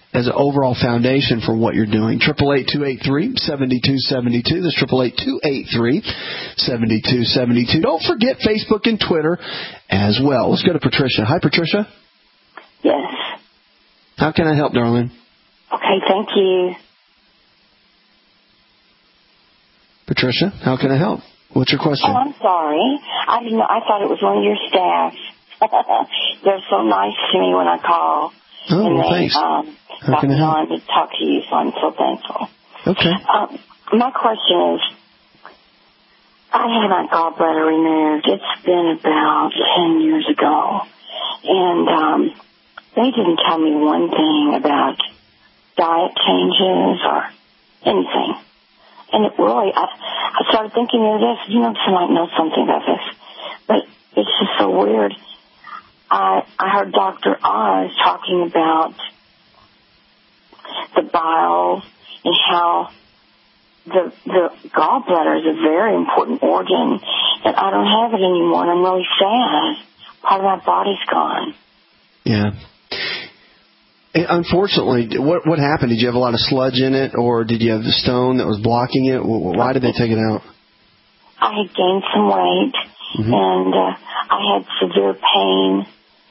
as an overall foundation for what you're doing. triple eight, two eight three, seven two seven two. That's triple eight, two eight three, seven two seven two. Don't forget Facebook and Twitter as well. Let's go to Patricia. Hi, Patricia. Yes. How can I help, darling? Okay, thank you. Patricia, how can I help? What's your question? Oh, I'm sorry. I didn't know. I thought it was one of your staff. They're so nice to me when I call. Oh, and well, they, thanks. Um, how can I help? on to talk to you, so I'm so thankful. Okay. Um, my question is, I had my gallbladder removed. It's been about ten years ago. And um, they didn't tell me one thing about diet changes or anything. And it really, I, I started thinking of this, you know, somebody knows something about this. But it's just so weird. I, I heard Doctor Oz talking about the bile and how the the gallbladder is a very important organ, and I don't have it anymore, and I'm really sad. Part of my body's gone. Yeah. Unfortunately, what what happened? Did you have a lot of sludge in it, or did you have the stone that was blocking it? Why did they take it out? I had gained some weight, mm-hmm. and uh, I had severe pain,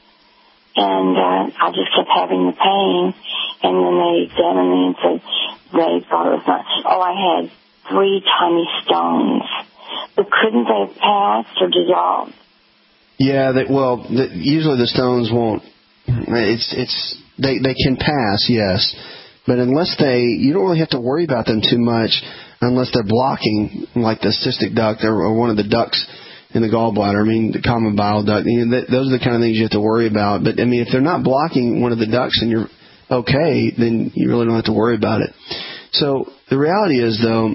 and uh, I just kept having the pain. And then they examined me and said they thought it was not. Oh, I had three tiny stones, but couldn't they have passed or dissolved? Yeah, they, well, the, usually the stones won't. It's it's they they can pass, yes, but unless they, you don't really have to worry about them too much unless they're blocking, like the cystic duct or, or one of the ducts in the gallbladder. I mean, the common bile duct. You know, that, those are the kind of things you have to worry about. But I mean, if they're not blocking one of the ducts and you're okay, then you really don't have to worry about it. So the reality is, though,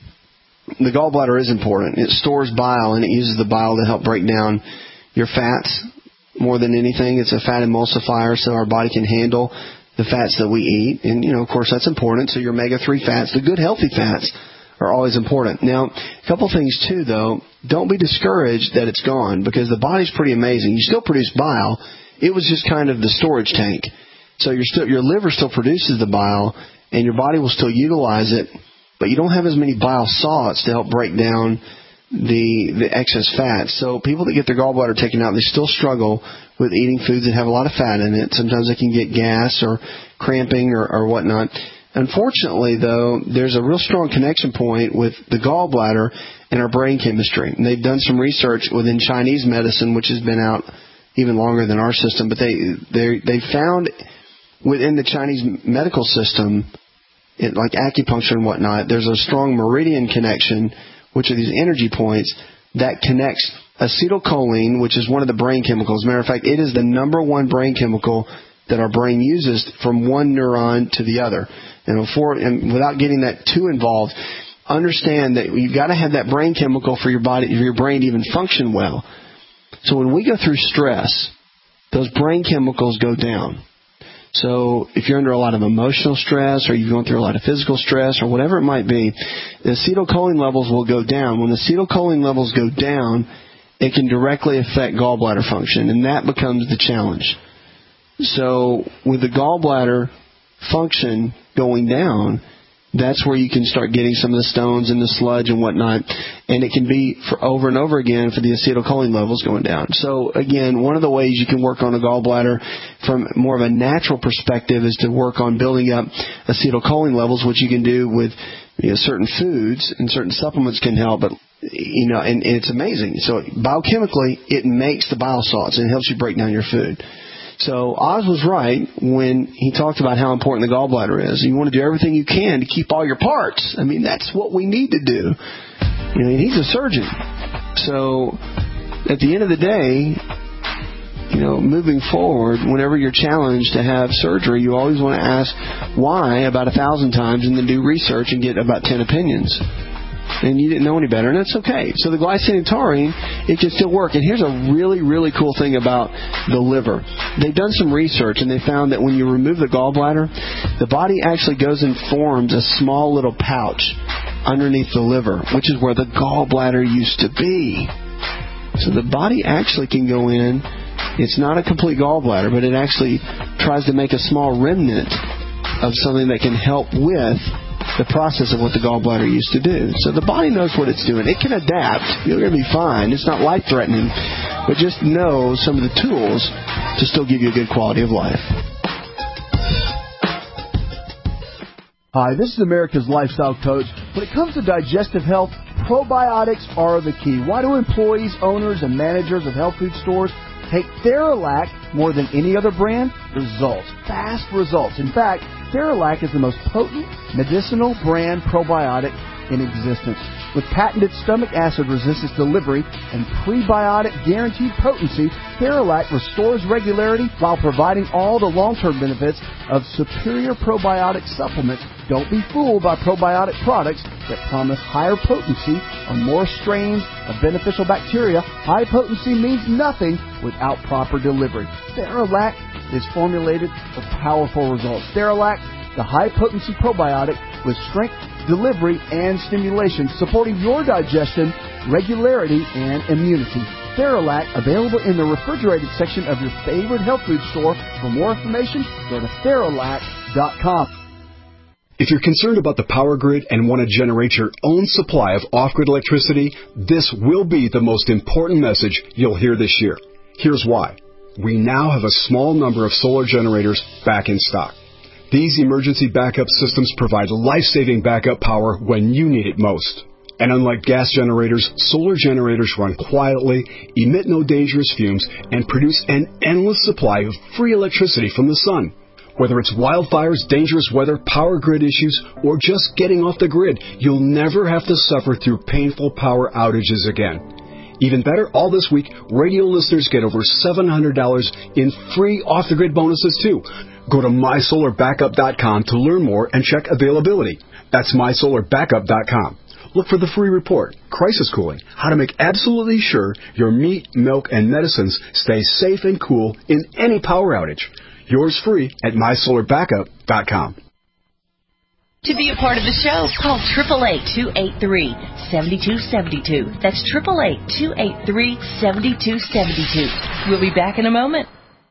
the gallbladder is important. It stores bile, and it uses the bile to help break down your fats. More than anything, it's a fat emulsifier, so our body can handle the fats that we eat. And, you know, of course, that's important. So your omega three fats, the good, healthy fats, are always important. Now, a couple things, too, though. Don't be discouraged that it's gone, because the body's pretty amazing. You still produce bile. It was just kind of the storage tank. So your still, your liver still produces the bile, and your body will still utilize it, but you don't have as many bile salts to help break down the the excess fat. So people that get their gallbladder taken out, they still struggle with eating foods that have a lot of fat in it. Sometimes they can get gas or cramping or, or whatnot. Unfortunately, though, there's a real strong connection point with the gallbladder and our brain chemistry. And they've done some research within Chinese medicine, which has been out even longer than our system, but they they they found within the Chinese medical system, it, like acupuncture and whatnot, there's a strong meridian connection, which are these energy points that connects acetylcholine, which is one of the brain chemicals. As a matter of fact, it is the number one brain chemical that our brain uses from one neuron to the other. And, before, and without getting that too involved, understand that you've got to have that brain chemical for your body, for your brain to even function well. So when we go through stress, those brain chemicals go down. So if you're under a lot of emotional stress, or you're going through a lot of physical stress, or whatever it might be, the acetylcholine levels will go down. When the acetylcholine levels go down, it can directly affect gallbladder function, and that becomes the challenge. So with the gallbladder function going down, that's where you can start getting some of the stones and the sludge and whatnot. And it can be for over and over again for the acetylcholine levels going down. So, again, one of the ways you can work on a gallbladder from more of a natural perspective is to work on building up acetylcholine levels, which you can do with, you know, certain foods, and certain supplements can help. But, you know, and, and it's amazing. So biochemically, it makes the bile salts and it helps you break down your food. So Oz was right when he talked about how important the gallbladder is. You want to do everything you can to keep all your parts. I mean, that's what we need to do. You know, he's a surgeon. So at the end of the day, you know, moving forward, whenever you're challenged to have surgery, you always want to ask why about a thousand times and then do research and get about ten opinions. And you didn't know any better, and that's okay. So the glycine and taurine, it can still work. And here's a really, really cool thing about the liver. They've done some research, and they found that when you remove the gallbladder, the body actually goes and forms a small little pouch underneath the liver, which is where the gallbladder used to be. So the body actually can go in. It's not a complete gallbladder, but it actually tries to make a small remnant of something that can help with the process of what the gallbladder used to do. So the body knows what it's doing. It can adapt. You're going to be fine. It's not life-threatening, but just know some of the tools to still give you a good quality of life. Hi, this is America's Lifestyle Coach. When it comes to digestive health, probiotics are the key. Why do employees, owners, and managers of health food stores take Theralac more than any other brand? Results. Fast results. In fact, Theralac is the most potent medicinal brand probiotic in existence. With patented stomach acid resistance delivery and prebiotic guaranteed potency, Theralac restores regularity while providing all the long-term benefits of superior probiotic supplements. Don't be fooled by probiotic products that promise higher potency or more strains of beneficial bacteria. High potency means nothing without proper delivery. Theralac is formulated for powerful results. Theralac, the high-potency probiotic with strength, delivery, and stimulation, supporting your digestion, regularity, and immunity. Theralac, available in the refrigerated section of your favorite health food store. For more information, go to Theralac dot com. If you're concerned about the power grid and want to generate your own supply of off-grid electricity, this will be the most important message you'll hear this year. Here's why. We now have a small number of solar generators back in stock. These emergency backup systems provide life-saving backup power when you need it most. And unlike gas generators, solar generators run quietly, emit no dangerous fumes, and produce an endless supply of free electricity from the sun. Whether it's wildfires, dangerous weather, power grid issues, or just getting off the grid, you'll never have to suffer through painful power outages again. Even better, all this week, radio listeners get over seven hundred dollars in free off-the-grid bonuses, too. Go to my solar backup dot com to learn more and check availability. That's my solar backup dot com. Look for the free report, Crisis Cooling, how to make absolutely sure your meat, milk, and medicines stay safe and cool in any power outage. Yours free at my solar backup dot com. To be a part of the show, call eight eight eight, two eight three, seven two seven two. That's eight eight eight, two eight three, seven two seven two. We'll be back in a moment.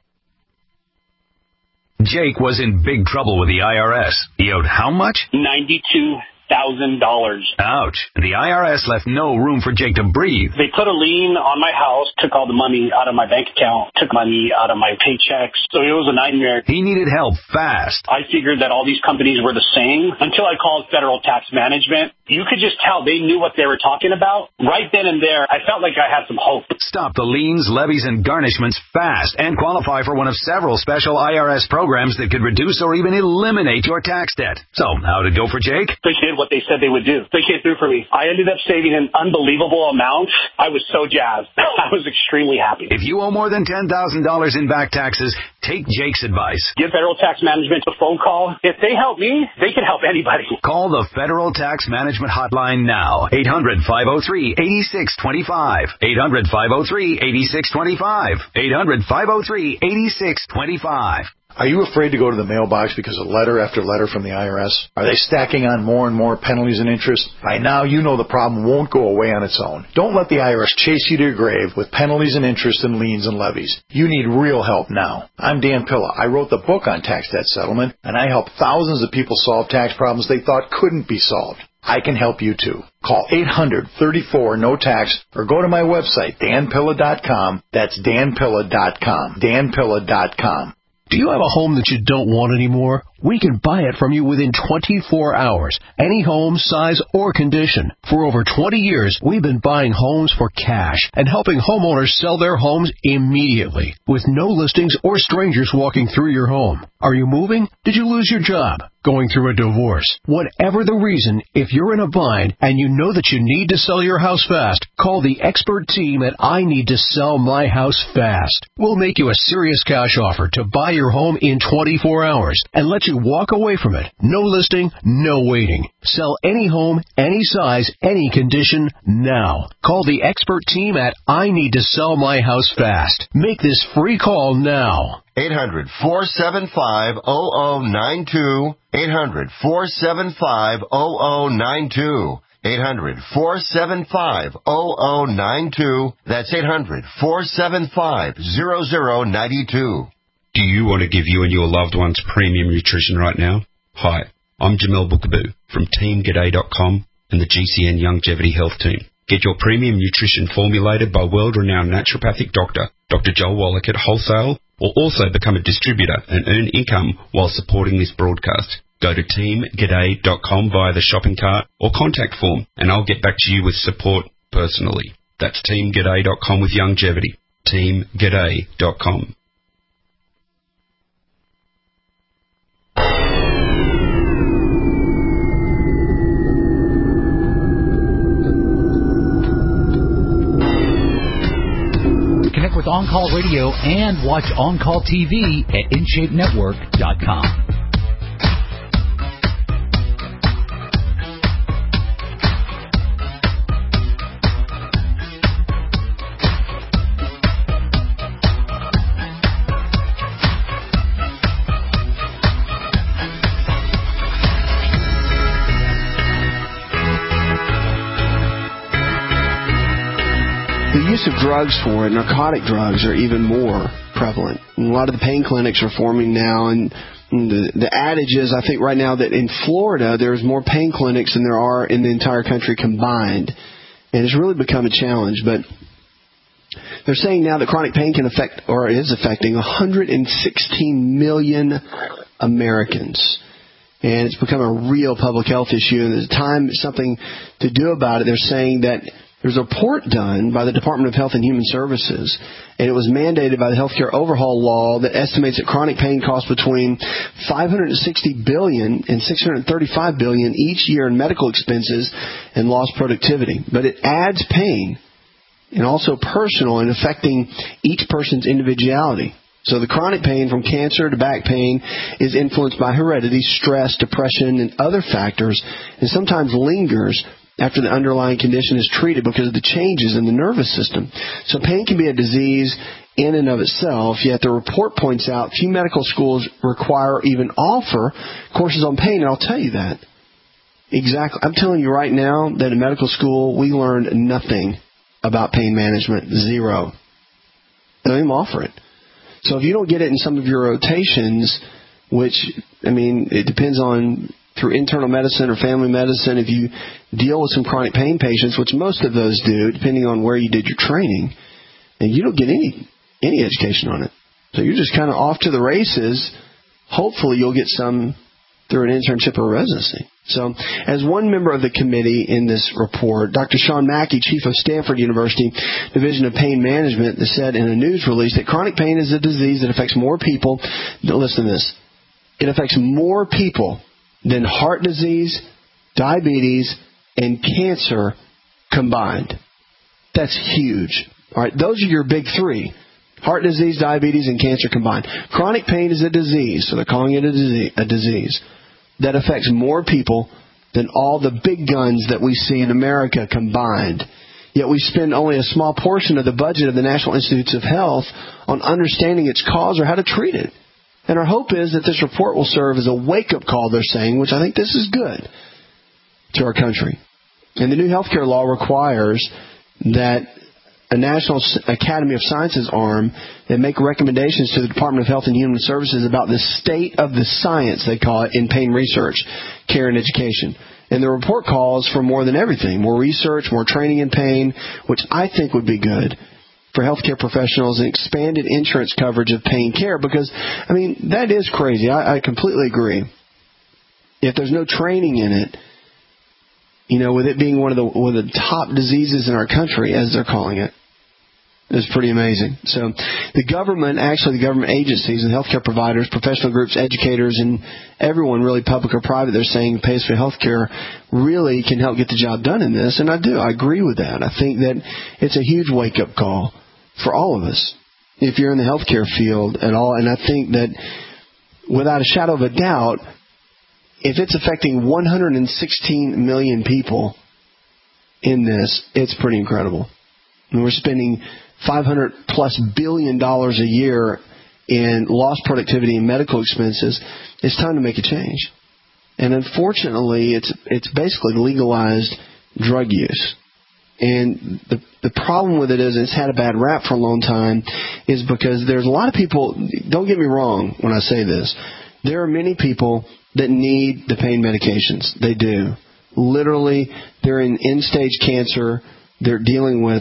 Jake was in big trouble with the I R S. He owed how much? ninety-two thousand dollars. Ouch. The I R S left no room for Jake to breathe. They put a lien on my house, took all the money out of my bank account, took money out of my paychecks. So it was a nightmare. He needed help fast. I figured that all these companies were the same until I called Federal Tax Management. You could just tell they knew what they were talking about. Right then and there, I felt like I had some hope. Stop the liens, levies, and garnishments fast and qualify for one of several special I R S programs that could reduce or even eliminate your tax debt. So, how'd it go for Jake? They did what they said they would do. They came through for me. I ended up saving an unbelievable amount. I was so jazzed. I was extremely happy. If you owe more than ten thousand dollars in back taxes, take Jake's advice. Give Federal Tax Management a phone call. If they help me, they can help anybody. Call the Federal Tax Management Hotline now. eight hundred, five oh three, eight six two five. eight hundred, five oh three, eight six two five. eight hundred, five oh three, eight six two five. Are you afraid to go to the mailbox because of letter after letter from the I R S? Are they stacking on more and more penalties and interest? By now, you know the problem won't go away on its own. Don't let the I R S chase you to your grave with penalties and interest and liens and levies. You need real help now. I'm Dan Pilla. I wrote the book on tax debt settlement, and I help thousands of people solve tax problems they thought couldn't be solved. I can help you too. Call eight hundred, thirty-four, no tax or go to my website, dan pilla dot com. That's dan pilla dot com. dan pilla dot com. Do you have a home that you don't want anymore? We can buy it from you within twenty-four hours. Any home, size, or condition. For over twenty years, we've been buying homes for cash and helping homeowners sell their homes immediately with no listings or strangers walking through your home. Are you moving? Did you lose your job? Going through a divorce? Whatever the reason, if you're in a bind and you know that you need to sell your house fast, call the expert team at I Need to Sell My House Fast. We'll make you a serious cash offer to buy your home in twenty-four hours and let you walk away from it. No listing, no waiting. Sell any home, any size, any condition, now. Call the expert team at I Need to Sell My House Fast. Make this free call now. eight hundred, four seven five, zero zero nine two. eight hundred, four seven five, zero zero nine two. eight hundred, four seven five, zero zero nine two. That's eight hundred, four seven five, zero zero nine two. Do you want to give you and your loved ones premium nutrition right now? Hi, I'm Jamel Bookaboo from team g'day dot com and the G C N Longevity Health Team. Get your premium nutrition formulated by world-renowned naturopathic doctor, Doctor Joel Wallach at wholesale, or also become a distributor and earn income while supporting this broadcast. Go to team g'day dot com via the shopping cart or contact form, and I'll get back to you with support personally. That's team g'day dot com with longevity. team g'day dot com. Connect with On Call Radio and watch On Call T V at in shape network dot com. The use of drugs for it, narcotic drugs, are even more prevalent. And a lot of the pain clinics are forming now, and the, the adage is, I think right now, that in Florida there's more pain clinics than there are in the entire country combined. And it's really become a challenge. But they're saying now that chronic pain can affect, or is affecting, one hundred sixteen million Americans. And it's become a real public health issue. And there's time something to do about it. They're saying that there's a report done by the Department of Health and Human Services, and it was mandated by the Healthcare Overhaul Law that estimates that chronic pain costs between five hundred sixty billion dollars and six hundred thirty-five billion dollars each year in medical expenses and lost productivity. But it adds pain, and also personal, and affecting each person's individuality. So the chronic pain from cancer to back pain is influenced by heredity, stress, depression, and other factors, and sometimes lingers after the underlying condition is treated because of the changes in the nervous system. So pain can be a disease in and of itself, yet the report points out few medical schools require or even offer courses on pain, and I'll tell you that. Exactly. I'm telling you right now that in medical school we learned nothing about pain management. Zero. They don't even offer it. So if you don't get it in some of your rotations, which, I mean, it depends on through internal medicine or family medicine, if you deal with some chronic pain patients, which most of those do, depending on where you did your training, and you don't get any any education on it. So you're just kind of off to the races. Hopefully you'll get some through an internship or a residency. So as one member of the committee in this report, Doctor Sean Mackey, chief of Stanford University Division of Pain Management, said in a news release that chronic pain is a disease that affects more people. Listen to this. It affects more people than heart disease, diabetes, and cancer combined. That's huge. All right, those are your big three. Heart disease, diabetes, and cancer combined. Chronic pain is a disease, so they're calling it a disease, a disease that affects more people than all the big guns that we see in America combined. Yet we spend only a small portion of the budget of the National Institutes of Health on understanding its cause or how to treat it. And our hope is that this report will serve as a wake-up call, they're saying, which I think this is good, to our country. And the new healthcare law requires that a National Academy of Sciences arm that make recommendations to the Department of Health and Human Services about the state of the science, they call it, in pain research, care, and education. And the report calls for more than everything, more research, more training in pain, which I think would be good for healthcare professionals, and expanded insurance coverage of pain care, because, I mean, that is crazy. I, I completely agree. If there's no training in it, you know, with it being one of the one of the top diseases in our country, as they're calling it, it's pretty amazing. So the government, actually the government agencies and healthcare providers, professional groups, educators, and everyone, really public or private, they're saying pays for healthcare, really can help get the job done in this. And I do. I agree with that. I think that it's a huge wake-up call for all of us if you're in the healthcare field at all. And I think that without a shadow of a doubt, if it's affecting one hundred sixteen million people in this, it's pretty incredible. I mean, we're spending five hundred plus billion dollars a year in lost productivity and medical expenses. It's time to make a change. And unfortunately, it's it's basically legalized drug use. And the the problem with it is it's had a bad rap for a long time, is because there's a lot of people, don't get me wrong when I say this, there are many people that need the pain medications. They do. Literally, they're in end-stage cancer. They're dealing with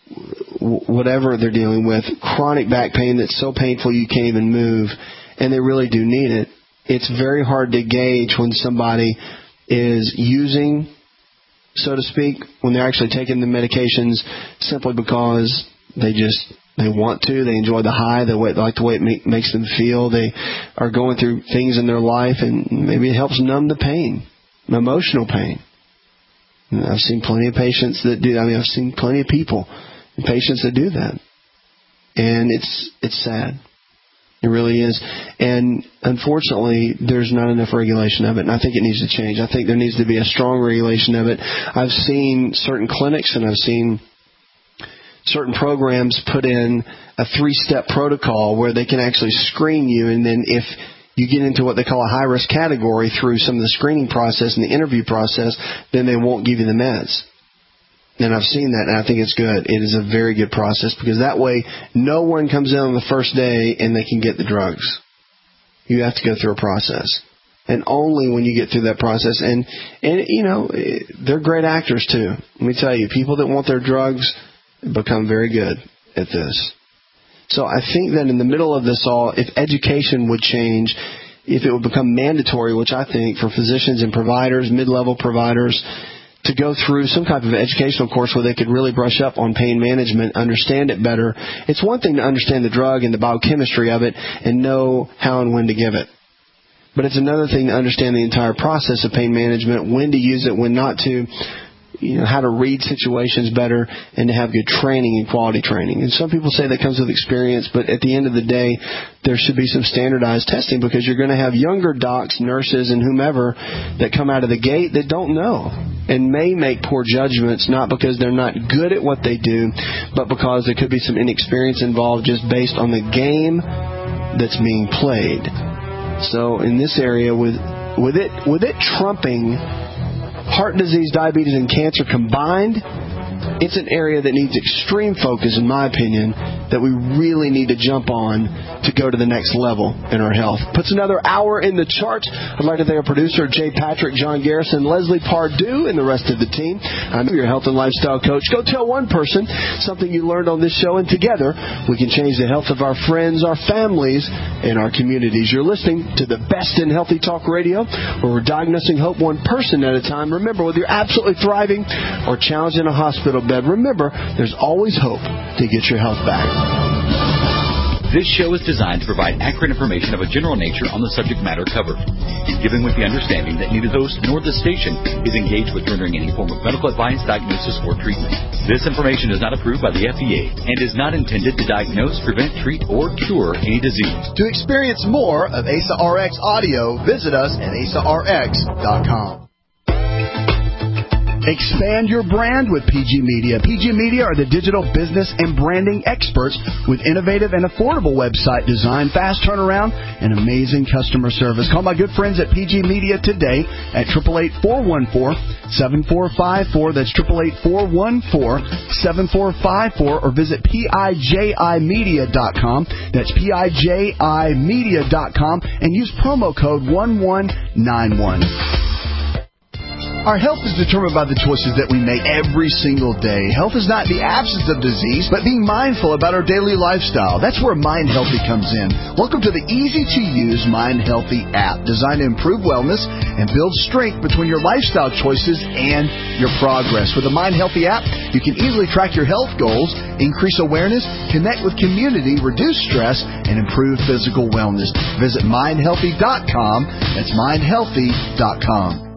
whatever they're dealing with, chronic back pain that's so painful you can't even move, and they really do need it. It's very hard to gauge when somebody is using, so to speak, when they're actually taking the medications simply because they just they want to, they enjoy the high, they like the way it make, makes them feel, they are going through things in their life, and maybe it helps numb the pain, emotional pain. And I've seen plenty of patients that do, I mean, I've seen plenty of people, patients that do that. And it's it's sad. It really is. And unfortunately, there's not enough regulation of it, and I think it needs to change. I think there needs to be a strong regulation of it. I've seen certain clinics and I've seen certain programs put in a three-step protocol where they can actually screen you, and then if you get into what they call a high-risk category through some of the screening process and the interview process, then they won't give you the meds. And I've seen that, and I think it's good. It is a very good process because that way no one comes in on the first day and they can get the drugs. You have to go through a process. And only when you get through that process. And, and you know, they're great actors, too. Let me tell you, people that want their drugs become very good at this. So I think that in the middle of this all, if education would change, if it would become mandatory, which I think for physicians and providers, mid-level providers, to go through some type of educational course where they could really brush up on pain management, understand it better. It's one thing to understand the drug and the biochemistry of it and know how and when to give it. But it's another thing to understand the entire process of pain management, when to use it, when not to, you know, how to read situations better, and to have good training and quality training. And some people say that comes with experience, but at the end of the day, there should be some standardized testing because you're going to have younger docs, nurses, and whomever that come out of the gate that don't know and may make poor judgments, not because they're not good at what they do, but because there could be some inexperience involved just based on the game that's being played. So in this area, with with it with it trumping heart disease, diabetes, and cancer combined, it's an area that needs extreme focus, in my opinion, that we really need to jump on to go to the next level in our health. Puts another hour in the charts. I'd like to thank our producer, Jay Patrick, John Garrison, Leslie Pardue, and the rest of the team. I'm your health and lifestyle coach. Go tell one person something you learned on this show, and together we can change the health of our friends, our families, and our communities. You're listening to the best in Healthy Talk Radio, where we're diagnosing hope one person at a time. Remember, whether you're absolutely thriving or challenged in a hospital bed, remember, there's always hope to get your health back. This show is designed to provide accurate information of a general nature on the subject matter covered, given with the understanding that neither the host nor the station is engaged with rendering any form of medical advice, diagnosis, or treatment. This information is not approved by the F D A and is not intended to diagnose, prevent, treat, or cure any disease. To experience more of A S A R X audio, visit us at A S A R X dot com. Expand your brand with P G Media. P G Media are the digital business and branding experts with innovative and affordable website design, fast turnaround, and amazing customer service. Call my good friends at P G Media today at eight eight eight, four one four, seven four five four. That's eight eight eight, four one four, seven four five four. Or visit P I J I media dot com. That's P I J I media dot com and use promo code one one nine one. Our health is determined by the choices that we make every single day. Health is not the absence of disease, but being mindful about our daily lifestyle. That's where Mind Healthy comes in. Welcome to the easy-to-use Mind Healthy app, designed to improve wellness and build strength between your lifestyle choices and your progress. With the Mind Healthy app, you can easily track your health goals, increase awareness, connect with community, reduce stress, and improve physical wellness. Visit mind healthy dot com. That's mind healthy dot com.